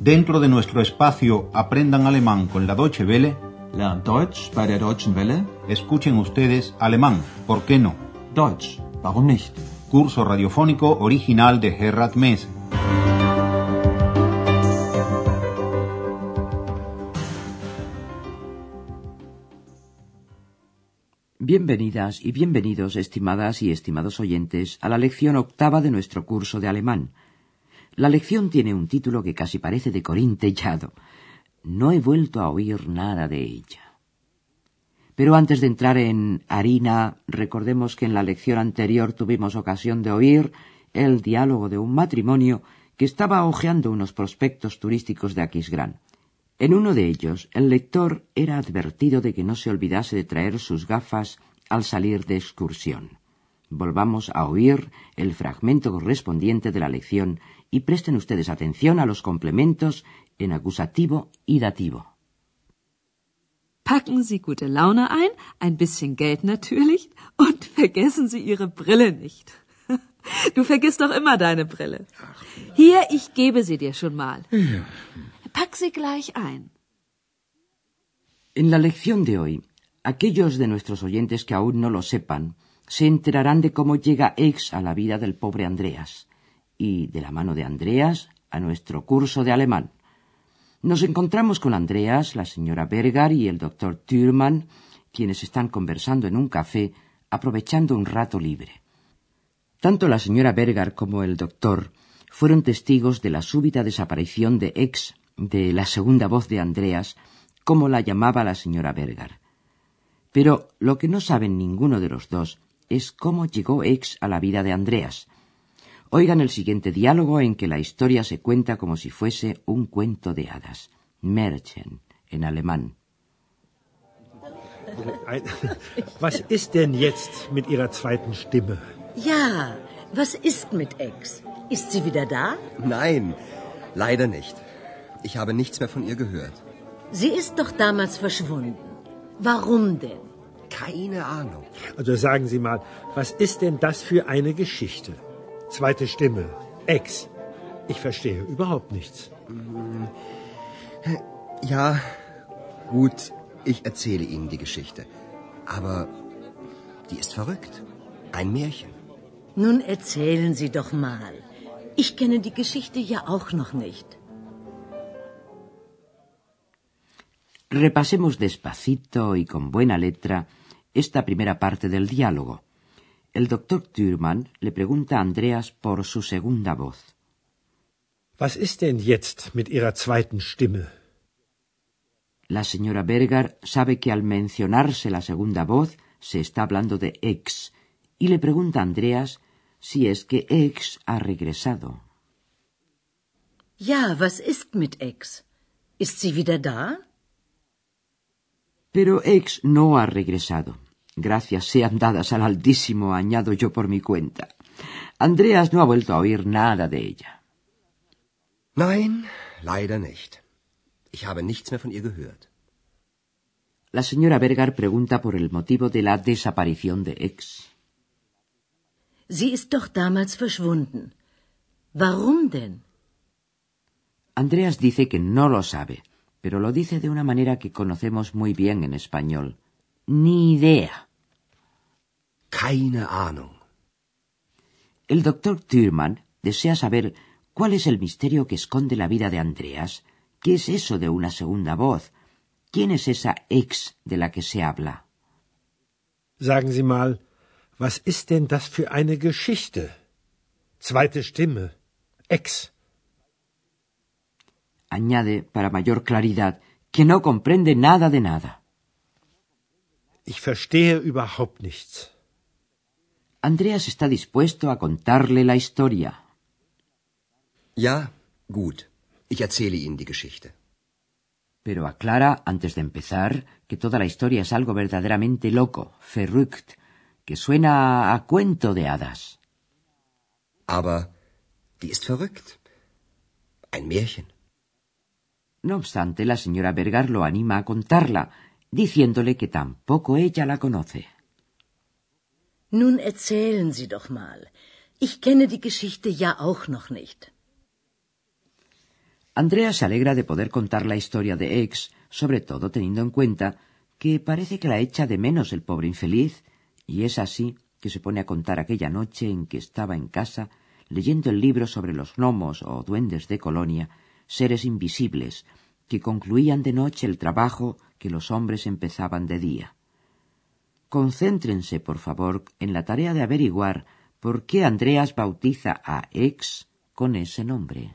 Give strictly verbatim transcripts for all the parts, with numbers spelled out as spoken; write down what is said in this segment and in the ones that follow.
Dentro de nuestro espacio Aprendan Alemán con la Deutsche Welle, Lernt Deutsch bei der Deutschen Welle. escuchen ustedes alemán, ¿por qué no? Deutsch, warum nicht? Curso radiofónico original de Gerhard Mese. Bienvenidas y bienvenidos, estimadas y estimados oyentes, a la lección octava de nuestro curso de alemán. La lección tiene un título que casi parece de Corín Tellado. No he vuelto a oír nada de ella. Pero antes de entrar en harina, recordemos que en la lección anterior tuvimos ocasión de oír el diálogo de un matrimonio que estaba hojeando unos prospectos turísticos de Aquisgrán. En uno de ellos, el lector era advertido de que no se olvidase de traer sus gafas al salir de excursión. Volvamos a oír el fragmento correspondiente de la lección y presten ustedes atención a los complementos en acusativo y dativo. Packen Sie gute Laune ein, ein bisschen Geld natürlich, und vergessen Sie Ihre Brille nicht. Du vergisst doch immer deine Brille. Hier, ich gebe sie dir schon mal. Pack sie gleich ein. En la lección de hoy, aquellos de nuestros oyentes que aún no lo sepan, se enterarán de cómo llega X a la vida del pobre Andreas, y de la mano de Andreas a nuestro curso de alemán. Nos encontramos con Andreas, la señora Berger y el doctor Thürmann, quienes están conversando en un café, aprovechando un rato libre. Tanto la señora Berger como el doctor fueron testigos de la súbita desaparición de X, de la segunda voz de Andreas, como la llamaba la señora Berger. Pero lo que no saben ninguno de los dos es cómo llegó X a la vida de Andreas. Oigan el siguiente diálogo en que la historia se cuenta como si fuese un cuento de hadas. Märchen, en alemán. Was ist denn jetzt mit Ihrer zweiten Stimme? Ja, was ist mit Ex? Ist sie wieder da? Nein, leider nicht. Ich habe nichts mehr von ihr gehört. Sie ist doch damals verschwunden. Warum denn? Keine Ahnung. Also sagen Sie mal, was ist denn das für eine Geschichte? Zweite Stimme, Ex. Ich verstehe überhaupt nichts. Ja, gut, ich erzähle Ihnen die Geschichte. Aber die ist verrückt. Ein Märchen. Nun erzählen Sie doch mal. Ich kenne die Geschichte ja auch noch nicht. Repasemos despacito y con buena letra esta primera parte del diálogo. El doctor Thürmann le pregunta a Andreas por su segunda voz. Was ist denn jetzt mit Ihrer zweiten Stimme? La señora Berger sabe que al mencionarse la segunda voz se está hablando de X y le pregunta a Andreas si es que X ha regresado. Ja, was ist mit Ex? Ist sie wieder da? Pero X no ha regresado. Gracias sean dadas al Altísimo, añado yo por mi cuenta. Andreas no ha vuelto a oír nada de ella. Nein, leider nicht. Ich habe nichts mehr von ihr gehört. La señora Berger pregunta por el motivo de la desaparición de X. Sie ist doch damals verschwunden. Warum denn? Andreas dice que no lo sabe, pero lo dice de una manera que conocemos muy bien en español. Ni idea. Keine Ahnung. El doctor Thürmann desea saber cuál es el misterio que esconde la vida de Andreas. ¿Qué es eso de una segunda voz? ¿Quién es esa Ex de la que se habla? Sagen Sie mal, was ist denn das für eine Geschichte? Zweite Stimme, Ex. Añade, para mayor claridad, que no comprende nada de nada. Ich verstehe überhaupt nichts. Andreas está dispuesto a contarle la historia. Ja, gut. Ich erzähle Ihnen die Geschichte. Pero aclara, antes de empezar, que toda la historia es algo verdaderamente loco, verrückt, que suena a cuento de hadas. Aber die ist verrückt. Ein Märchen. No obstante, la señora Berger lo anima a contarla, diciéndole que tampoco ella la conoce. Nun erzählen Sie doch mal. Ich kenne die Geschichte ja auch noch nicht. Andreas se alegra de poder contar la historia de X, sobre todo teniendo en cuenta que parece que la echa de menos el pobre infeliz, y es así que se pone a contar aquella noche en que estaba en casa leyendo el libro sobre los gnomos o duendes de Colonia, seres invisibles, que concluían de noche el trabajo que los hombres empezaban de día. Concéntrense, por favor, en la tarea de averiguar por qué Andreas bautiza a X con ese nombre.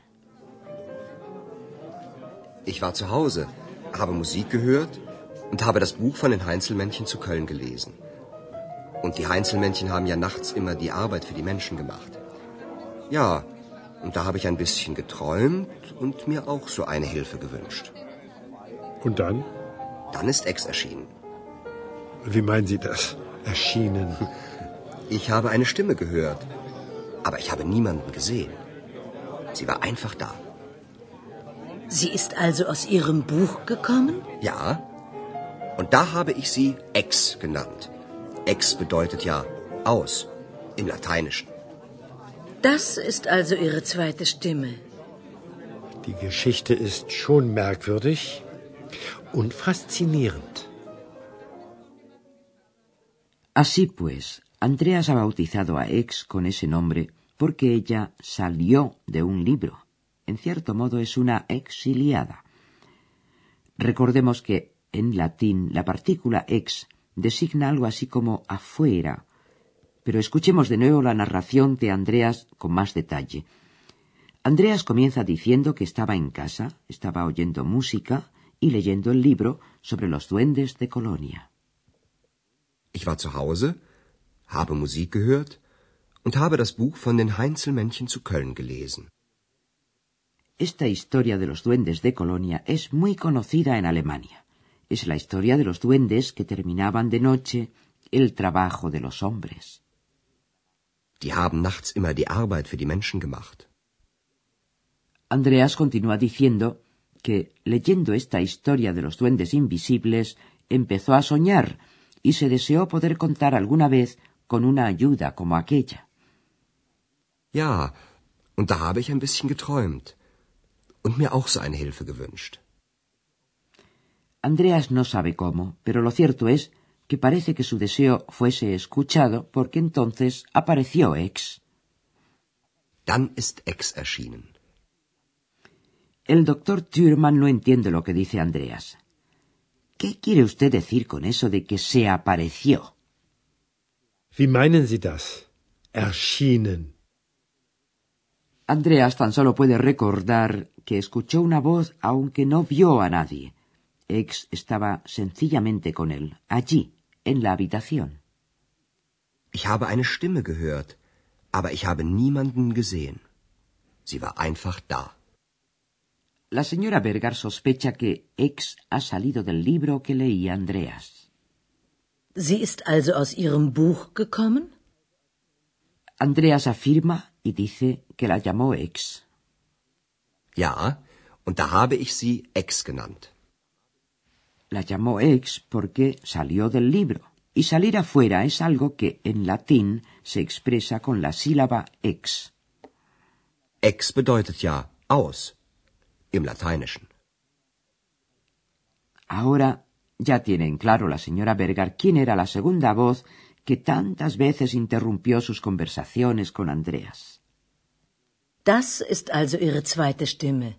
Ich war zu Hause, habe Musik gehört und habe das Buch von den Heinzelmännchen zu Köln gelesen. Und die Heinzelmännchen haben ja nachts immer die Arbeit für die Menschen gemacht. Ja, und da habe ich ein bisschen geträumt und mir auch so eine Hilfe gewünscht. Und dann? Dann ist X erschienen. Wie meinen Sie das? Erschienen? Ich habe eine Stimme gehört, aber ich habe niemanden gesehen. Sie war einfach da. Sie ist also aus Ihrem Buch gekommen? Ja, und da habe ich sie Ex genannt. Ex bedeutet ja aus im Lateinischen. Das ist also Ihre zweite Stimme. Die Geschichte ist schon merkwürdig und faszinierend. Así pues, Andreas ha bautizado a X con ese nombre porque ella salió de un libro. En cierto modo es una exiliada. Recordemos que en latín la partícula ex designa algo así como afuera, pero escuchemos de nuevo la narración de Andreas con más detalle. Andreas comienza diciendo que estaba en casa, estaba oyendo música y leyendo el libro sobre los duendes de Colonia. Ich war zu Hause, habe Musik gehört und habe das Buch von den Heinzelmännchen zu Köln gelesen. Esta historia de los duendes de Colonia es muy conocida en Alemania. Es la historia de los duendes que terminaban de noche el trabajo de los hombres. Die haben nachts immer die Arbeit für die Menschen gemacht. Andreas continúa diciendo que, leyendo esta historia de los duendes invisibles, empezó a soñar y se deseó poder contar alguna vez con una ayuda como aquella. Ja, und da habe ich ein bisschen geträumt und mir auch so eine Hilfe gewünscht. Andreas no sabe cómo, pero lo cierto es que parece que su deseo fuese escuchado porque entonces apareció X. Dann ist Ex erschienen. El doctor Thürmann no entiende lo que dice Andreas. ¿Qué quiere usted decir con eso de que se apareció? Wie meinen Sie das? Erschienen. Andreas tan solo puede recordar que escuchó una voz aunque no vio a nadie. X estaba sencillamente con él, allí, en la habitación. Ich habe eine Stimme gehört, aber ich habe niemanden gesehen. Sie war einfach da. La señora Berger sospecha que X ha salido del libro que leía Andreas. Sie ist also aus Ihrem Buch gekommen? Andreas afirma y dice que la llamó X. Ja, und da habe ich sie Ex genannt. La llamó X porque salió del libro, y salir afuera es algo que en latín se expresa con la sílaba ex. Ex bedeutet ja aus im Lateinischen. Ahora ya tiene en claro la señora Berger quién era la segunda voz que tantas veces interrumpió sus conversaciones con Andreas. Das ist also Ihre zweite Stimme.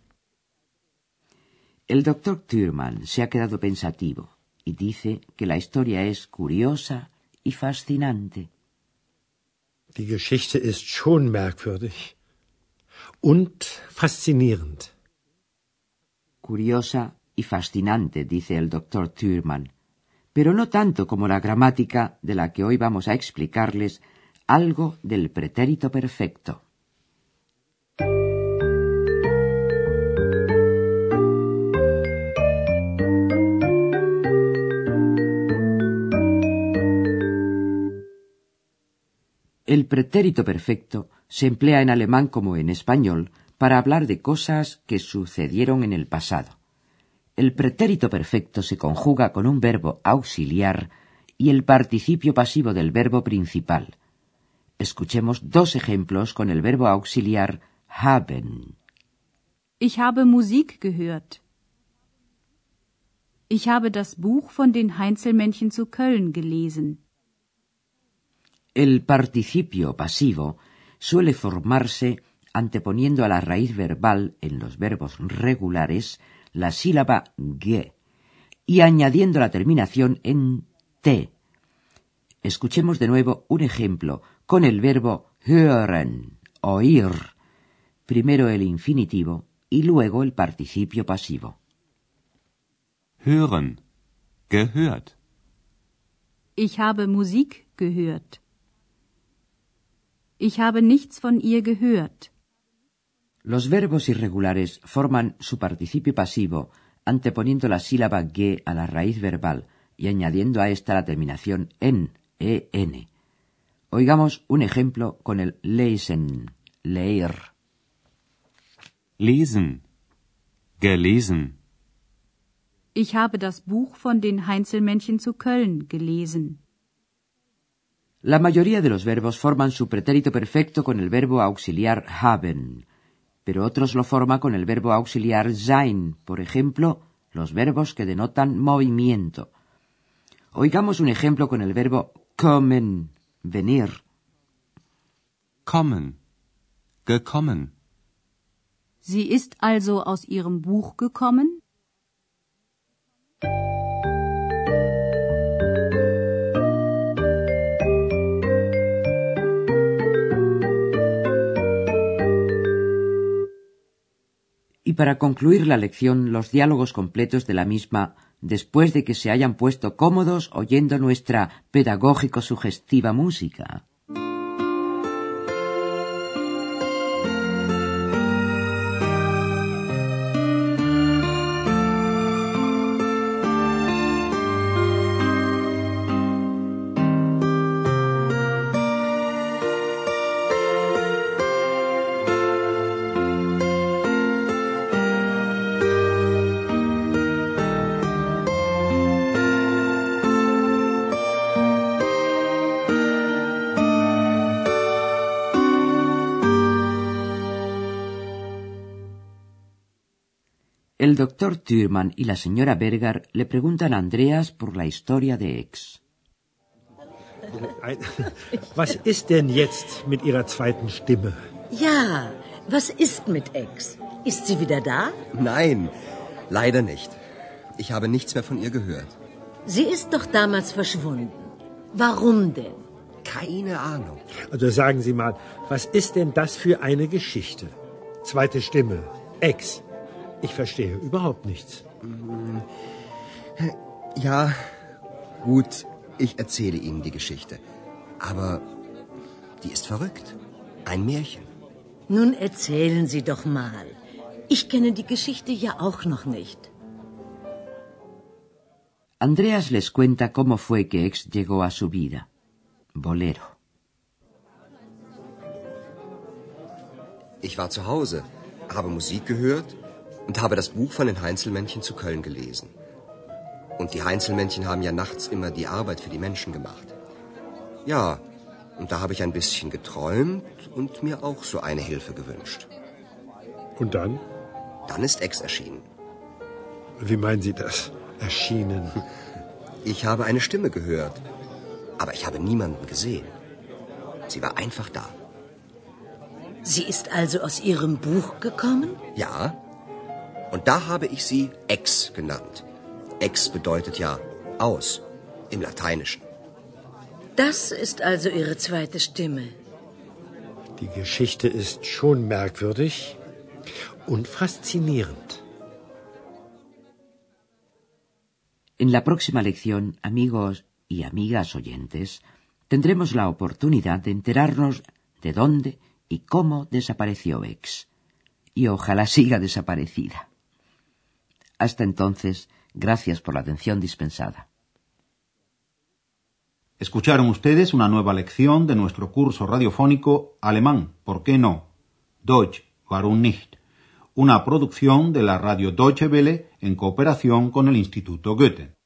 El doctor Thürmann se ha quedado pensativo y dice que la historia es curiosa y fascinante. Die Geschichte ist schon merkwürdig und faszinierend. Curiosa y fascinante, dice el doctor Thürmann, pero no tanto como la gramática de la que hoy vamos a explicarles algo del pretérito perfecto. El pretérito perfecto se emplea en alemán como en español para hablar de cosas que sucedieron en el pasado. El pretérito perfecto se conjuga con un verbo auxiliar y el participio pasivo del verbo principal. Escuchemos dos ejemplos con el verbo auxiliar haben. Ich habe Musik gehört. Ich habe das Buch von den Heinzelmännchen zu Köln gelesen. El participio pasivo suele formarse anteponiendo a la raíz verbal en los verbos regulares la sílaba ge y añadiendo la terminación en te. Escuchemos de nuevo un ejemplo con el verbo hören, oír, primero el infinitivo y luego el participio pasivo. Hören. Gehört. Ich habe Musik gehört. Ich habe nichts von ihr gehört. Los verbos irregulares forman su participio pasivo anteponiendo la sílaba ge a la raíz verbal y añadiendo a esta la terminación en, en. Oigamos un ejemplo con el lesen, leer. Lesen. Gelesen. Ich habe das Buch von den Heinzelmännchen zu Köln gelesen. La mayoría de los verbos forman su pretérito perfecto con el verbo auxiliar haben, pero otros lo forman con el verbo auxiliar sein, por ejemplo, los verbos que denotan movimiento. Oigamos un ejemplo con el verbo kommen, venir. Kommen. Gekommen. Sie ist also aus ihrem Buch gekommen? Y para concluir la lección, los diálogos completos de la misma, después de que se hayan puesto cómodos oyendo nuestra pedagógico-sugestiva música. El doctor Thürmann y la señora Berger le preguntan a Andreas por la historia de X. Was ist denn jetzt mit Ihrer zweiten Stimme? Ja, was ist mit Ex? Ist sie wieder da? Nein, leider nicht. Ich habe nichts mehr von ihr gehört. Sie ist doch damals verschwunden. Warum denn? Keine Ahnung. Also sagen Sie mal, was ist denn das für eine Geschichte? Zweite Stimme, Ex. Ich verstehe überhaupt nichts. Ja, gut, ich erzähle Ihnen die Geschichte. Aber die ist verrückt. Ein Märchen. Nun erzählen Sie doch mal. Ich kenne die Geschichte ja auch noch nicht. Andreas les cuenta cómo fue que X llegó a su vida. Bolero. Ich war zu Hause, habe Musik gehört und habe das Buch von den Heinzelmännchen zu Köln gelesen. Und die Heinzelmännchen haben ja nachts immer die Arbeit für die Menschen gemacht. Ja, und da habe ich ein bisschen geträumt und mir auch so eine Hilfe gewünscht. Und dann? Dann ist Ex erschienen. Wie meinen Sie das? Erschienen? Ich habe eine Stimme gehört, aber ich habe niemanden gesehen. Sie war einfach da. Sie ist also aus Ihrem Buch gekommen? Ja, und da habe ich sie Ex genannt. Ex bedeutet ja aus im Lateinischen. Das ist also Ihre zweite Stimme. Die Geschichte ist schon merkwürdig und faszinierend. En la próxima lección, amigos y amigas oyentes, tendremos la oportunidad de enterarnos de dónde y cómo desapareció X. Y ojalá siga desaparecida. Hasta entonces, gracias por la atención dispensada. Escucharon ustedes una nueva lección de nuestro curso radiofónico Alemán, ¿por qué no? Deutsch, warum nicht? Una producción de la radio Deutsche Welle en cooperación con el Instituto Goethe.